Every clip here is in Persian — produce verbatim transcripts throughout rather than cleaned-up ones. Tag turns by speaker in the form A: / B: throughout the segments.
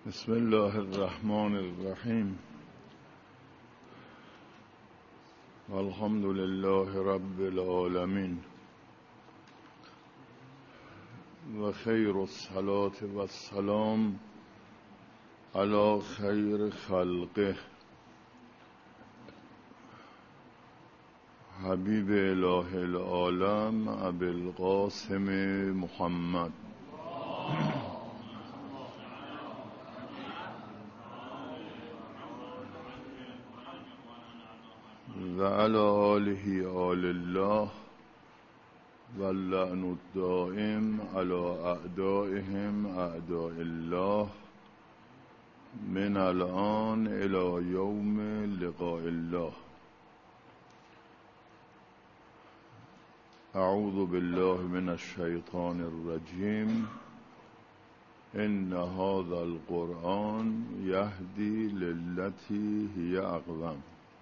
A: بسم الله الرحمن الرحیم والحمد لله رب العالمین و خیر الصلاة و السلام علی خیر خلقه حبیب اله العالم ابی القاسم محمد و علی آله آل الله و اللعن الدائم علی اعدائهم اعداء الله من الان الی یوم لقاء الله. اعوذ بالله من الشیطان الرجیم. ان هذا القرآن یهدی للتی هی اقوم.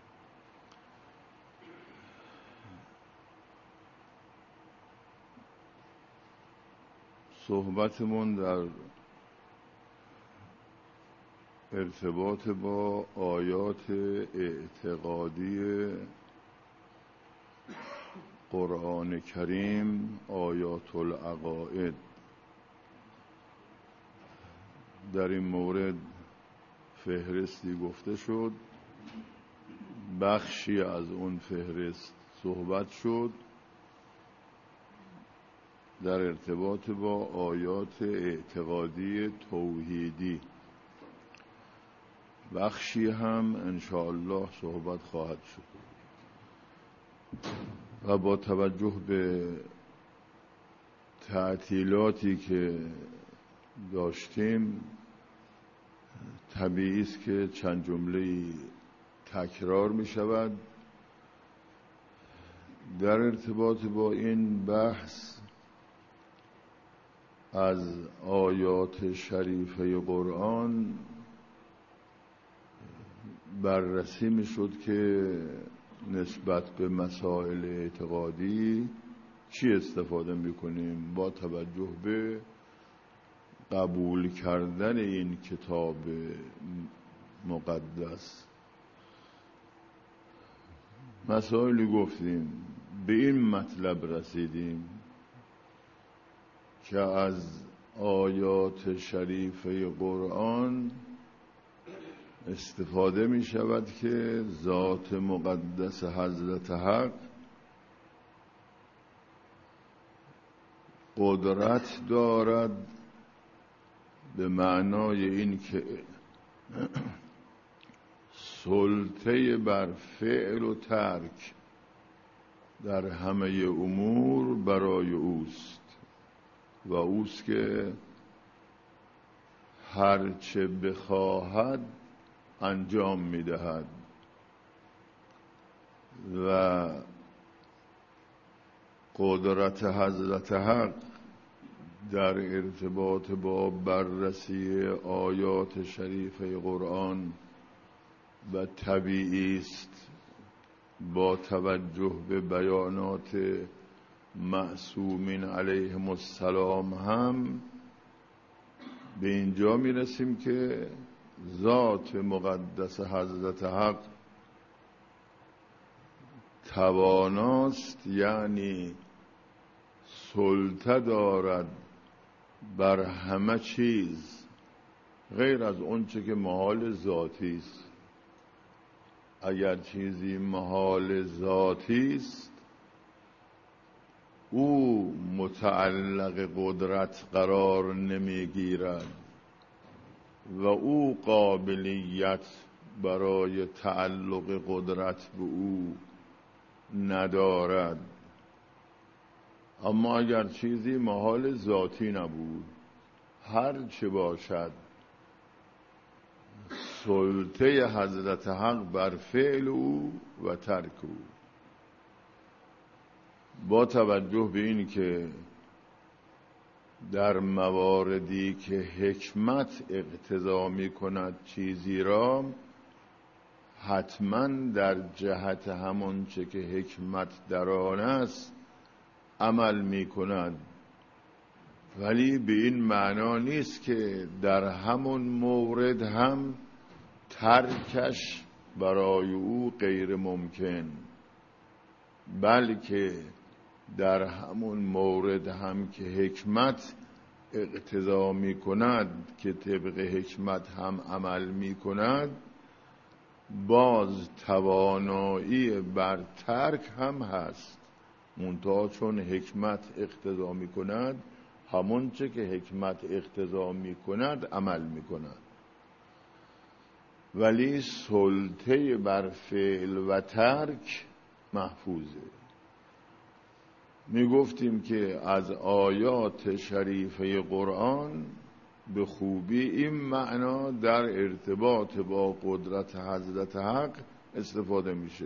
A: صحبتمون در ارتباط با آیات اعتقادی قرآن کریم، آیات العقائد. در این مورد فهرستی گفته شد، بخشی از اون فهرست صحبت شد در ارتباط با آیات اعتقادی توحیدی، بخشی هم انشاءالله صحبت خواهد شد. و با توجه به تعطیلاتی که داشتیم طبیعی است که چند جمله تکرار می شود. در ارتباط با این بحث از آیات شریفه قرآن بررسی می شد که نسبت به مسائل اعتقادی چی استفاده می کنیم با توجه به قبول کردن این کتاب مقدس. مسائلی گفتیم، به این مطلب رسیدیم که از آیات شریفه قرآن استفاده می شود که ذات مقدس حضرت حق قدرت دارد، به معنای این که سلطه بر فعل و ترک در همه امور برای اوست و اوست که هرچه بخواهد انجام میدهد و قدرت حضرت حق در ارتباط با بررسی آیات شریفه قرآن و طبیعی است با توجه به بیانات معصومین علیهم السلام هم به اینجا میرسیم که ذات مقدس حضرت حق تواناست، یعنی سلطه دارد بر همه چیز غیر از اون چه که محال ذاتی است. اگر چیزی محال ذاتی است او متعلق قدرت قرار نمیگیرد و او قابلیت برای تعلق قدرت به او ندارد. اما اگر چیزی محال ذاتی نبود، هر چه باشد سلطه حضرت حق بر فعل او و ترک او. با توجه به این که در مواردی که حکمت اقتضا می کند چیزی را، حتما در جهت همون چه که حکمت در آن است عمل می کند. ولی به این معنا نیست که در همون مورد هم ترکش برای او غیر ممکن، بلکه در همون مورد هم که حکمت اقتضا می کند که طبق حکمت هم عمل می کند، باز توانایی بر ترک هم هست، منتها چون حکمت اقتضا می کند همون چه که حکمت اقتضا می کند عمل می کند، ولی سلطه بر فعل و ترک محفوظه. می گفتیم که از آیات شریفه قرآن به خوبی این معنا در ارتباط با قدرت حضرت حق استفاده میشه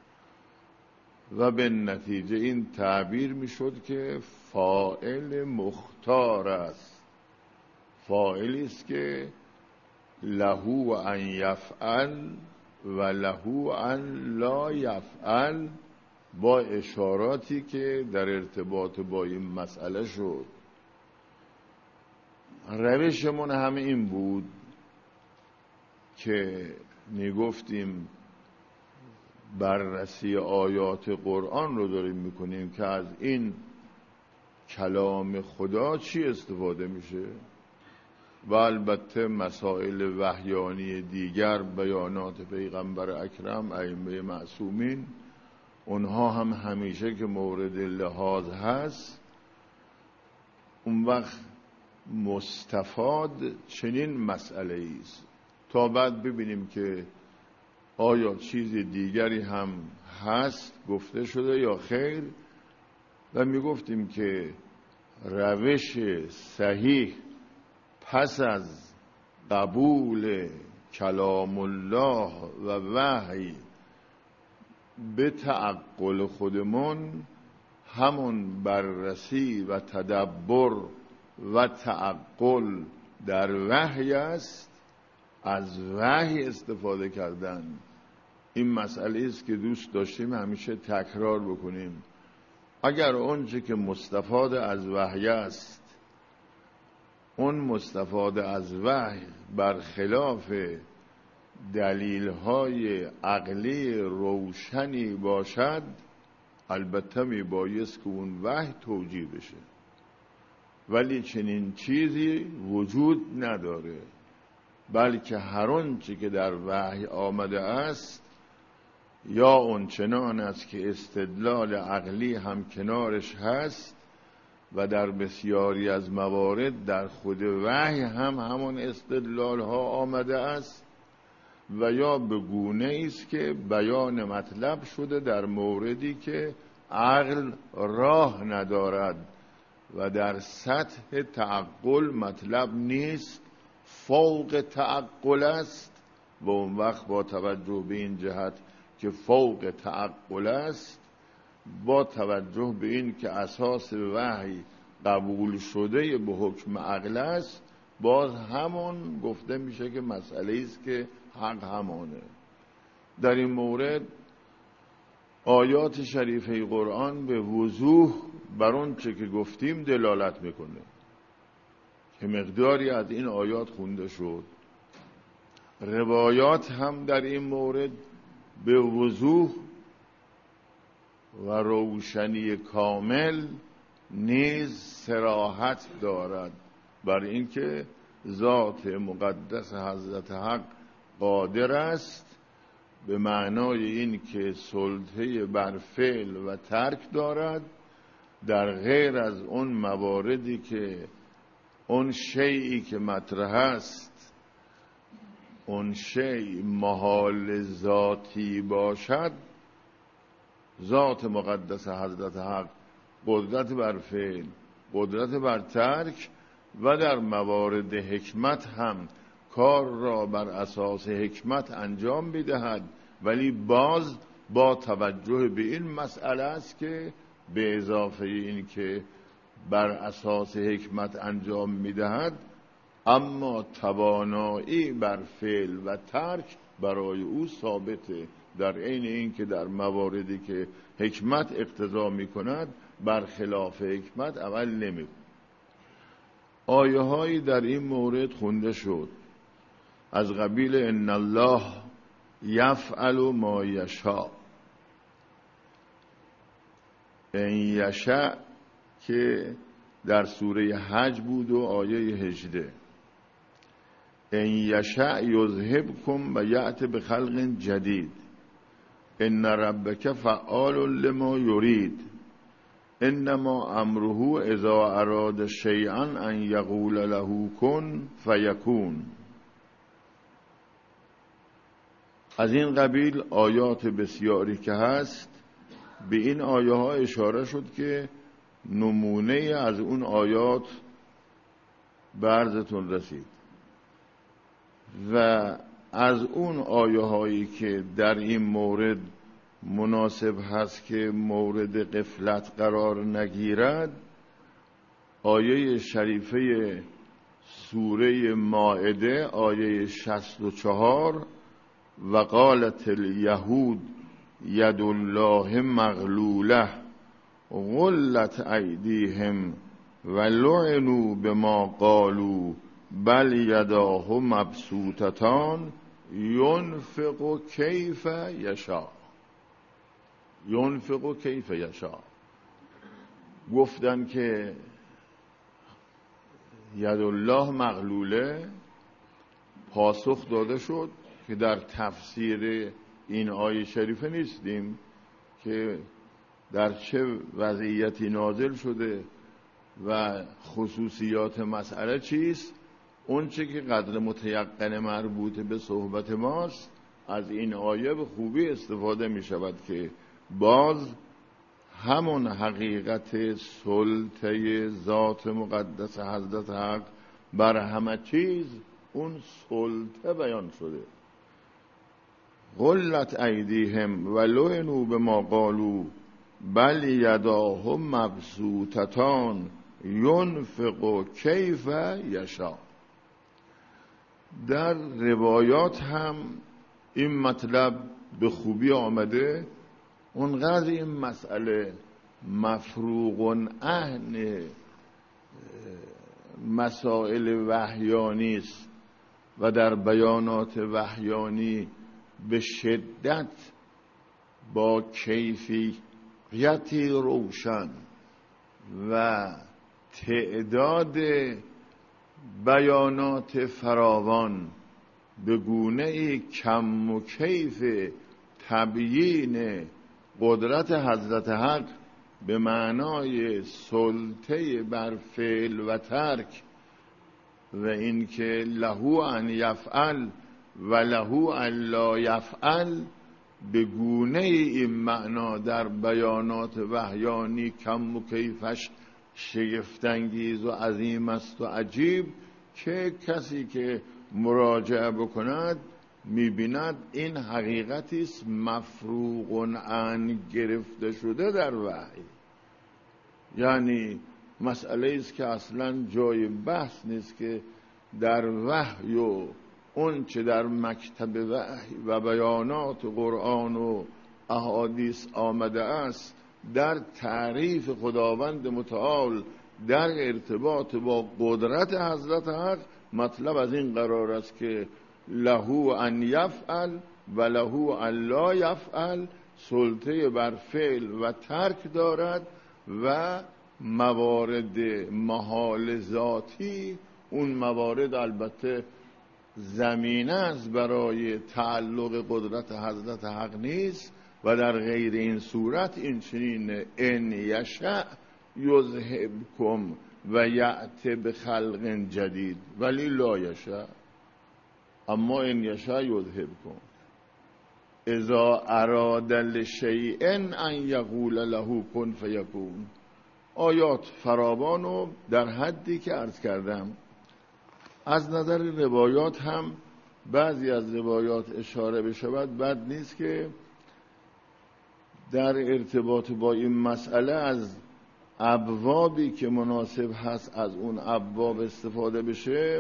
A: و به نتیجه این تعبیر میشد که فاعل مختار است، فاعلی است که لهو ان یفعل و لهو ان لا یفعل، با اشاراتی که در ارتباط با این مسئله شد. روشمون همه این بود که میگفتیم بررسی آیات قرآن رو داریم میکنیم که از این کلام خدا چی استفاده میشه و البته مسائل وحیانی دیگر، بیانات پیغمبر اکرم، ائمه معصومین، اونها هم همیشه که مورد لحاظ هست. اون وقت مستفاد چنین مسئله است تا بعد ببینیم که آیا چیز دیگری هم هست گفته شده یا خیر. و می گفتیم که روش صحیح پس از قبول کلام الله و وحی به تعقل خودمون همون بررسی و تدبر و تعقل در وحی است، از وحی استفاده کردن. این مسئله است که دوست داشتیم همیشه تکرار بکنیم. اگر اونچه که مستفاد از وحی است، اون مستفاد از وحی برخلاف دلیل‌های عقلی روشنی باشد، البته می بایست که اون وحی توجیه بشه، ولی چنین چیزی وجود نداره، بلکه هر آنچه که در وحی آمده است یا اون چنان است که استدلال عقلی هم کنارش هست و در بسیاری از موارد در خود وحی هم همون استدلال ها آمده است، و یا به گونه است که بیان مطلب شده در موردی که عقل راه ندارد و در سطح تعقل مطلب نیست، فوق تعقل است. و اون وقت با توجه به این جهت که فوق تعقل است، با توجه به این که اساس وحی قبول شده به حکم عقل است، باز همون گفته میشه که مسئله است که حق همانه. در این مورد آیات شریفه قرآن به وضوح بر اون چه که گفتیم دلالت میکنه که مقداری از این آیات خونده شد. روایات هم در این مورد به وضوح و روشنی کامل نیز صراحت دارد بر اینکه ذات مقدس حضرت حق قادر است، به معنای این که سلطه بر فعل و ترک دارد در غیر از اون مواردی که اون شیئی که مطرح است، اون شیء محال ذاتی باشد. ذات مقدس حضرت حق قدرت بر فعل، قدرت بر ترک و در موارد حکمت هم کار را بر اساس حکمت انجام می‌دهد، ولی باز با توجه به این مسئله است که به اضافه این که بر اساس حکمت انجام می‌دهد، اما توانایی بر فعل و ترک برای او ثابته، در عین این که در مواردی که حکمت اقتضا می‌کند برخلاف حکمت عمل نمی‌کند. آیه هایی در این مورد خونده شد از قبیل ان الله یفعل ما یشاء. ان یشاء که در سوره حج بود و آیه هجده. ان یشاء یذهبکم و یأتی بخلق جدید ان ربک فعال لما یرید انما امره اذا اراد شیئا ان یقول له کن فیکون. از این قبیل آیات بسیاری که هست. به این آیه ها اشاره شد که نمونه از اون آیات برزتون رسید و از اون آیه هایی که در این مورد مناسب هست که مورد غفلت قرار نگیرد، آیه شریفه سوره مائده آیه شصت و چهار و قالت الیهود ید الله مغلوله غلت ایدیهم و لعنوا بما قالوا بل یداه مبسوطتان ینفق کیف یشاء. ینفق کیف یشاء. گفتن که ید الله مغلوله. پاسخ داده شد که در تفسیر این آیه شریفه نیستیم که در چه وضعیتی نازل شده و خصوصیات مسئله چیست. اون چه که قدر متیقن مربوط به صحبت ماست از این آیه به خوبی استفاده می شود که باز همون حقیقت سلطه ذات مقدس حضرت حق بر همه چیز اون سلطه بیان شده. غلت ایدیهم و لعنوا بما قالوا بل یداه مبسوطتان ینفق کیف یشاء. در روایات هم این مطلب به خوبی آمده. اونقدر این مسئله مفروغ عن مسائل وحیانی است و در بیانات وحیانی به شدت با کیفیتی روشن و تعداد بیانات فراوان به گونه‌ای کم و کیف تبیین قدرت حضرت حق به معنای سلطه بر فعل و ترک و اینکه له ان یفعل و له ان لا یفعل به گونه این معنا در بیانات وحیانی کم و کیفش شگفت‌انگیز و عظیم است و عجیب که کسی که مراجعه بکند میبیند این حقیقتی است مفروغ عن گرفته شده در وحی. یعنی مسئله است که اصلا جای بحث نیست که در وحی و اون چه در مکتب وحی و بیانات قرآن و احادیث آمده است در تعریف خداوند متعال در ارتباط با قدرت حضرت حق مطلب از این قرار است که له ان یفعل و له ان لا یفعل، سلطه بر فعل و ترک دارد و موارد محال ذاتی اون موارد البته زمینه است برای تعلق قدرت حضرت حق نیست و در غیر این صورت این چنین ان یشاء یذهبکم و یأتی بخلق جدید ولی لا یشاء. اما ان یشاء یذهبکم اذا اراد لشیء ان یقول له کن فیکون. آیات فراوان و در حدی که عرض کردم. از نظر روایات هم بعضی از روایات اشاره بشود بد نیست که در ارتباط با این مسئله از ابوابی که مناسب هست از اون ابواب استفاده بشه.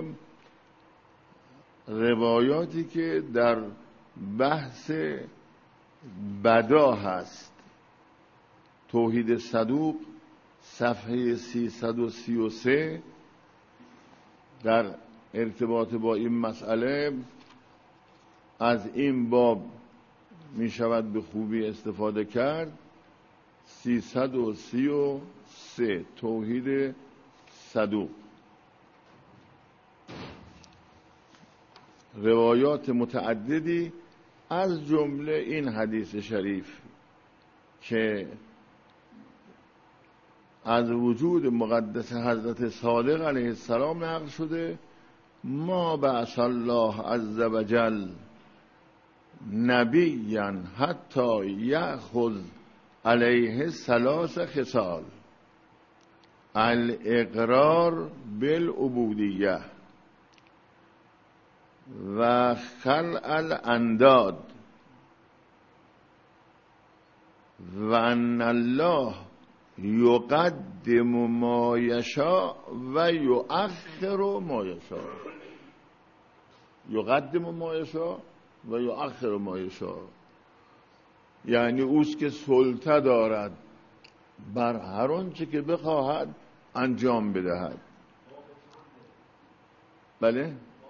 A: روایاتی که در بحث بدا هست، توحید صدوق صفحه سیصد و سی و سه در ارتباط با این مسئله از این باب می شود به خوبی استفاده کرد. سیصد و سی و سه توحید صدوق. روایات متعددی از جمله این حدیث شریف که از وجود مقدس حضرت صادق علیه السلام نقل شده: ما بعث الله عز وجل نبیا حتی یأخذ علیه ثلاث خصال: الاقرار بالعبودیه و خلع الانداد و ان الله یقدم ما یشاء و یؤخر ما یشاء. یقدم ما یشاء و یؤخر ما یشاء یعنی اوست که سلطه دارد بر هر آنچه که بخواهد انجام بدهد. بله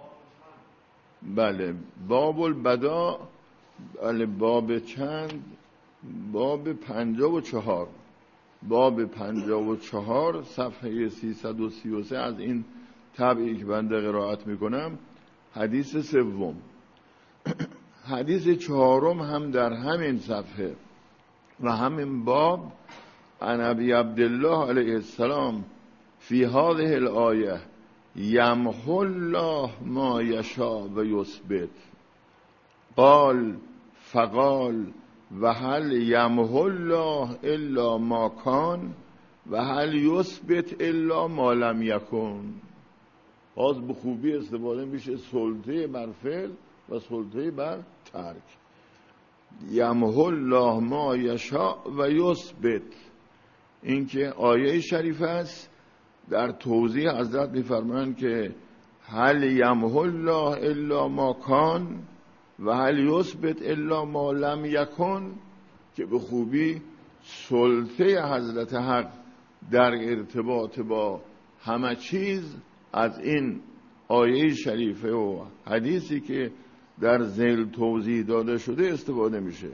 A: بله باب البدا. بله باب چند؟ باب پنجاه و چهار. باب پنجاه و چهار صفحه سیصد و سی و سه از این طبعی که بنده قرائت میکنم، حدیث سوم. حدیث چهارم هم در همین صفحه و همین باب: عن ابی عبدالله علیه السلام فی هذه الآیه یمحو الله ما یشاء و یثبت. قال فقال و هل یمحو الله الا ما کان و هل یثبت الا ما لم یکن. باز به خوبی استفاده میشه سلطه بر فعل و سلطه بر ترک. یمحو الله ما یشاء و یثبت. این که آیه شریف است. در توضیح حضرت میفرمایند که هل یمحو الله الا ما کان و هل یثبت الا ما لم یکن، که به خوبی سلطه حضرت حق در ارتباط با همه چیز از این آیه شریفه و حدیثی که در ذیل توضیح داده شده استفاده میشه.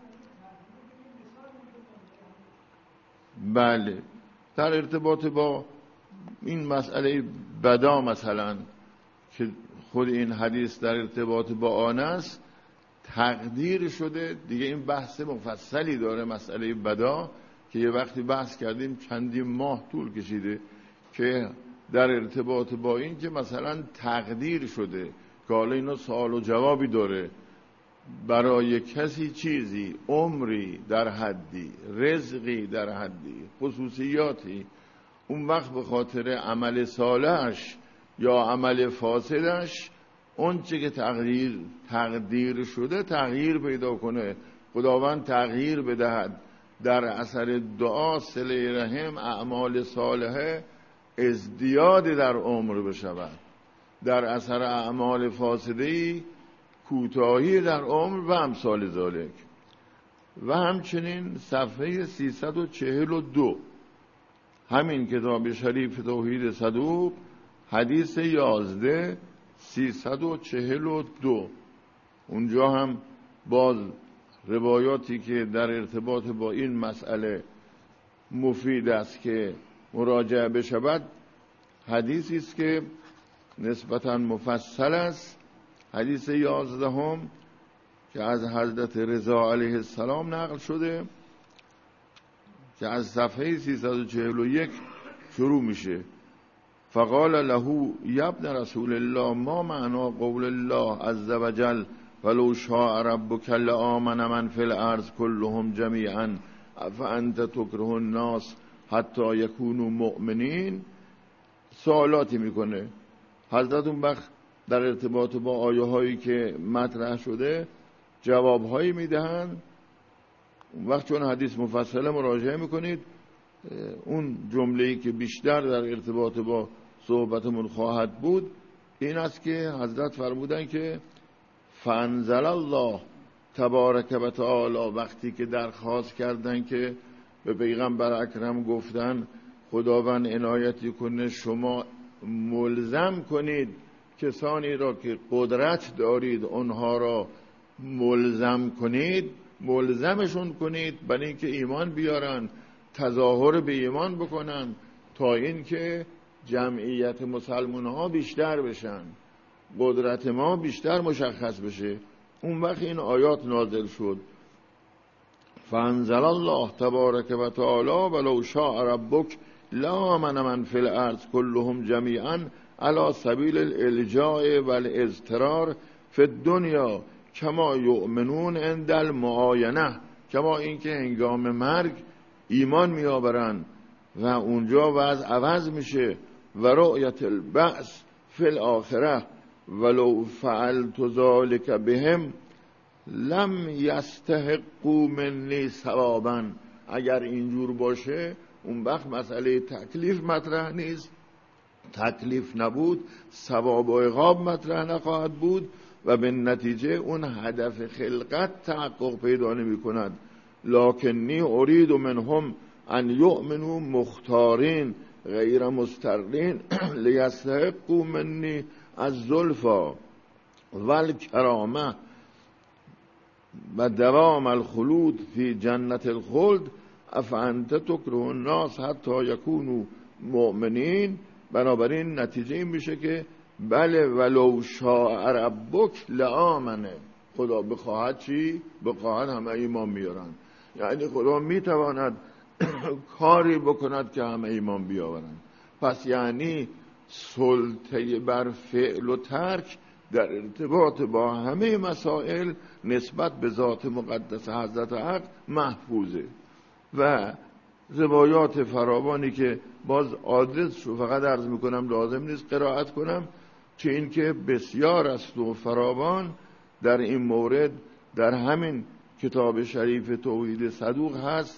A: بله در ارتباط با این مسئله بدا مثلا که خود این حدیث در ارتباط با آن است، تقدیر شده دیگه. این بحث مفصلی داره مسئله بدا که یه وقتی بحث کردیم، چندین ماه طول کشیده که در ارتباط با این که مثلا تقدیر شده که حالا اینا سوال و جوابی داره. برای کسی چیزی، عمری در حدی، رزقی در حدی، خصوصیاتی، اون وقت به خاطر عمل صالحش یا عمل فاسدش اون چه که تقدیر تقدیر شده تغییر پیدا کنه، خداوند تغییر بدهد. در اثر دعا، صله رحم، اعمال صالحه ازدیاد در عمر بشود، در اثر اعمال فاسدهی کوتاهی در عمر و امثال ذالک. و همچنین صفحه سیصد و چهل و دو همین کتاب شریف توحید صدوق، حدیث یازده سیصد و چهل و دو، اونجا هم باز روایاتی که در ارتباط با این مسئله مفید است که مراجعه بشود. حدیثی است که نسبتاً مفصل است. حدیث یازدهم که از حضرت رضا علیه السلام نقل شده که از صفحه سیصد و چهل و یک شروع میشه: فقال له یا ابن رسول الله ما معنا قول الله عز وجل ولو شاء ربک لآمن من فی الارض كلهم جمیعا فانت تکره الناس حتی یکونوا مؤمنین. سوالاتی میکنه حضرت. اون وقت در ارتباط با آیه هایی که مطرح شده جواب هایی میدهند. اون وقت چون حدیث مفصله مراجعه میکنید، اون جمله‌ای که بیشتر در ارتباط با صحبتمون خواهد بود این است که حضرت فرمودن که فانزل الله تبارک و تعالی، وقتی که درخواست کردن که به پیغمبر اکرم گفتن خداوند عنایتی کنه شما ملزم کنید کسانی را که قدرت دارید اونها را ملزم کنید، ملزمشون کنید برای اینکه ایمان بیارن، تظاهر به ایمان بکنن، تا اینکه جمعیت مسلمان ها بیشتر بشن، قدرت ما بیشتر مشخص بشه. اون وقت این آیات نازل شد. فانزل الله تبارک و تعالی ولو شاء ربک لآمن من فی الارض كلهم جمیعا علی سبیل الالجاء والاضطرار فی الدنیا کما یؤمنون عند المعاینه، کما اینکه هنگام مرگ ایمان میآورند و اونجا وضع عوض میشه. و رؤیت البعث فی الاخره ولو فعلت ذلك بهم لم یستحقوا منی ثوابا. اگر اینجور باشه اون وقت مسئله تکلیف مطرح نیست، تکلیف نبود ثواب و عقاب مطرح نخواهد بود و به نتیجه اون هدف خلقت تحقق پیدا نمی کند. لکنی ارید منهم ان یؤمنوا مختارین غیر مضطرین لیستحقوا منی الزلفى والکرامه و دوام الخلود فی جنت الخلد افانت تکره الناس حتی یکونوا مؤمنین. بنابراین نتیجه این میشه که بله ولو شاء ربک لآمنه، خدا بخواهد چی؟ بخواهد همه ایمان میارن. یعنی خدا میتواند کاری بکند که همه ایمان بیاورن. پس یعنی سلطه بر فعل و ترک در ارتباط با همه مسائل نسبت به ذات مقدس حضرت حق محفوظه. و روایات فراوانی که باز آدرس شو فقط عرض میکنم، لازم نیست قرائت کنم، چه این که بسیار است و فراوان در این مورد در همین کتاب شریف توحید صدوق هست.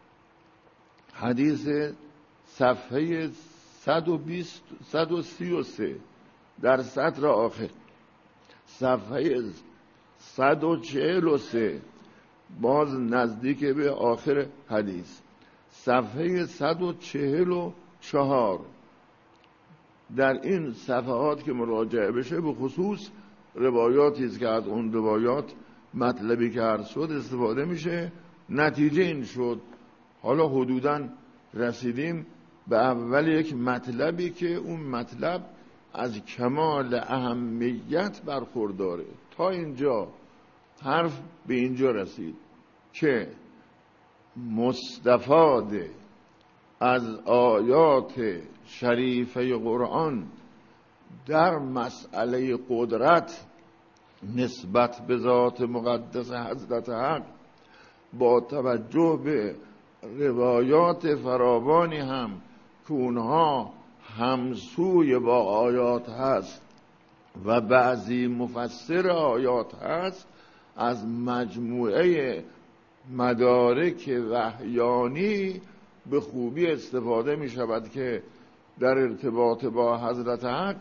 A: حدیث صفحه صد و بیست صد و سی و سه در سطر آخر، صفحه صد و چهل و سه باز نزدیک به آخر حدیث، صفحه صد و چهل و چهار. در این صفحات که مراجعه بشه به خصوص روایاتی است که از اون روایات مطلبی که عرض شد استفاده میشه. نتیجه این شد حالا حدوداً رسیدیم به اول یک مطلبی که اون مطلب از کمال اهمیت برخورداره. تا اینجا حرف به اینجا رسید که مستفاد از آیات شریفه قرآن در مسئله قدرت نسبت به ذات مقدس حضرت حق با توجه به روایات فراوانی هم که اونها همسوی با آیات هست و بعضی مفسر آیات هست، از مجموعه مدارک وحیانی به خوبی استفاده می شود که در ارتباط با حضرت حق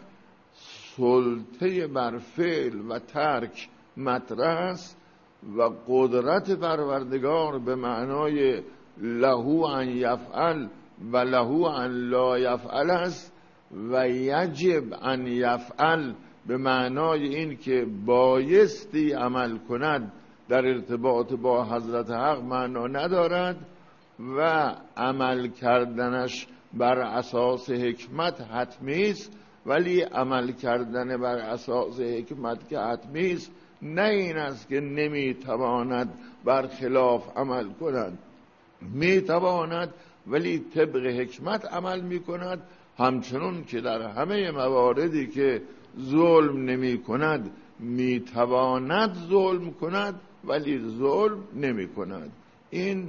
A: سلطه بر فعل و ترک مطرح است و قدرت پروردگار به معنای لهو ان یفعل و لهو ان لا یفعل است و یجب ان یفعل به معنای این که بایستی عمل کند در ارتباط با حضرت حق معنا ندارد و عمل کردنش بر اساس حکمت حتمی است. ولی عمل کردن بر اساس حکمت که حتمی است نه این است که نمیتواند برخلاف عمل کند، میتواند ولی طبق حکمت عمل میکند، همچنون که در همه مواردی که ظلم نمی کند میتواند ظلم کند ولی ظلم نمی کند. این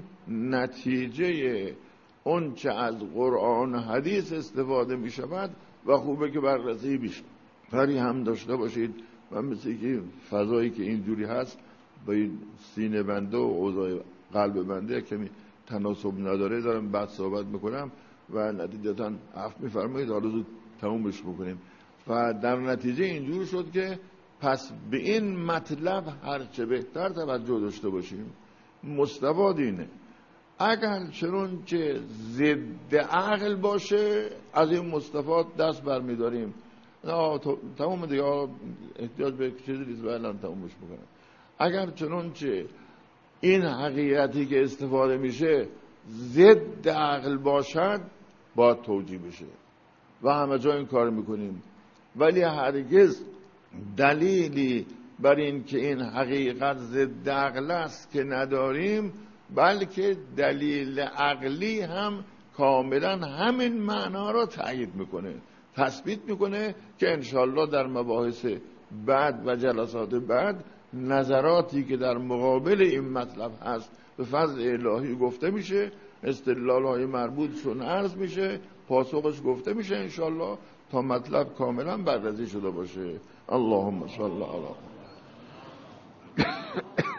A: نتیجه اون چه از قرآن و حدیث استفاده می شود و خوبه که بررسی بشه. کاری هم داشته باشید و مثل که فضایی که اینجوری هست با این سینه بنده و اوضاع قلب بنده کمی تناسب نداره، دارم بعد صحبت میکنم و نتیجتا عفو میفرمایید حالا زود تمومش بکنیم. و در نتیجه اینجور شد که پس به این مطلب هرچه بهتر توجه داشته باشیم. مستفاد اینه اگر چنون که ضد عقل باشه از این مصطفات دست برمیداریم. تمام دیگه احتیاج به چیزی نیست و الان تمامش میکنم. اگر چنون که این حقیقتی که استفاده میشه ضد عقل باشد باید توجیه بشه و همه جا این کار میکنیم، ولی هرگز دلیلی بر این که این حقیقت ضد عقل است که نداریم، بلکه دلیل عقلی هم کاملا همین معنا را تأیید میکنه، تثبیت میکنه که انشالله در مباحث بعد و جلسات بعد نظراتی که در مقابل این مطلب هست به فضل الهی گفته میشه، استدلال های مربوط شون عرض میشه، پاسخش گفته میشه انشالله تا مطلب کاملا بررسی شده باشه. اللهم صل علی